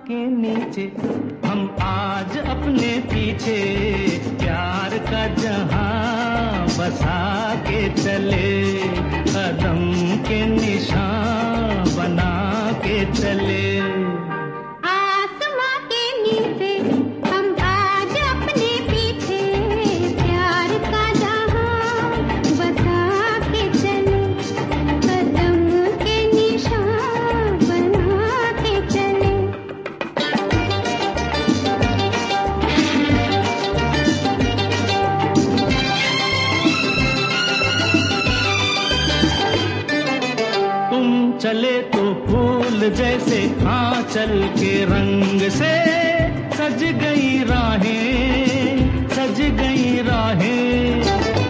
के नीचे हम आज अपने पीछे प्यार का जहां बसा के चले, कदम के निशान बना के चले। आसमां के नीचे हम आज अपने पीछे प्यार का जहां बसा के चले, कदम के निशान बना के चले। तुम चले तो फूल जैसे आंचल के रंग से सज गई राहें, सज गई राहें।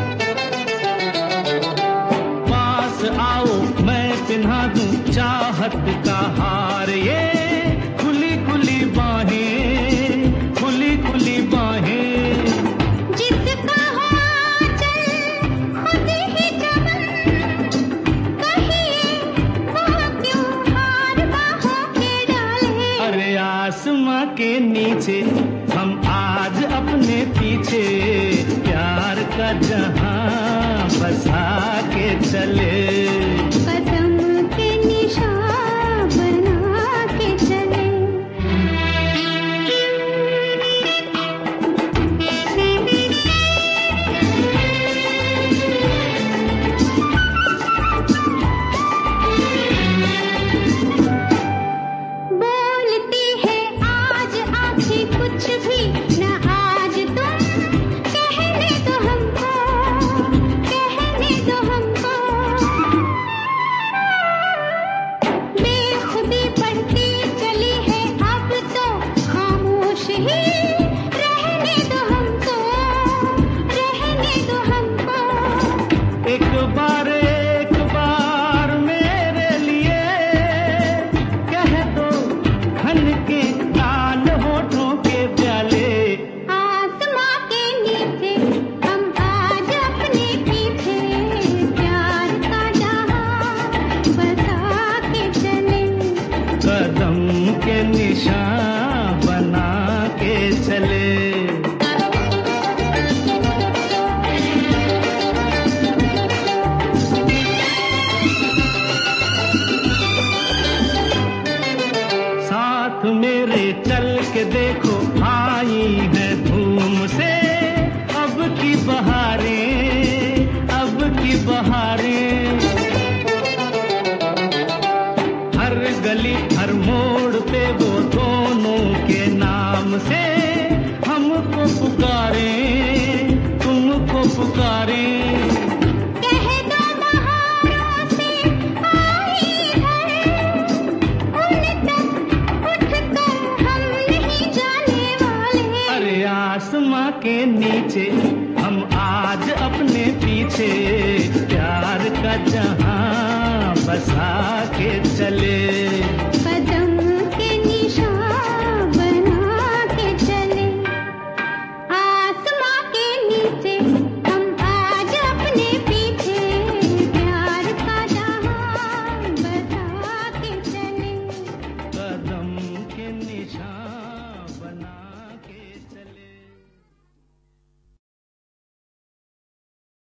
पास आओ मैं पिन्हा दूं चाहत का हार, ये खुली खुली बाहें, खुली खुली बाहें। जिसका हो आंचल खुद ही चमन, कहिए वो क्यों हार बाहों के डाले। अरे आसमां के नीचे हम आज अपने पीछे प्यार का जहां बसा के चले, कदम के निशान बना के चले। बोलती है आज आंखें कुछ भी न आज तुम, कहने दो हमको, कहने दो हमको। बेखुदी बढ़ती चली है अब तो खामोश ही रहने दो हमको, रहने दो हमको। एक बार मेरे लिए कह दो घन के लाल होठों के प्याले। आसमां के नीचे हम आज अपने पीछे प्यार का जहां बसा के चले, कदम के निशान बना के चले। साथ मेरे चल के देखो आई है धूम से अब की बहारें, अब की बहारें। हर गली हर मोड़ पे वो दोनों के नाम से हमको पुकारे, तुमको पुकारे। कह दो बहारों से आई है, उन तक उठकर हम नहीं जाने वाले। अरे आसमां के नीचे हम आज अपने पीछे प्यार का जहां बसा के चले।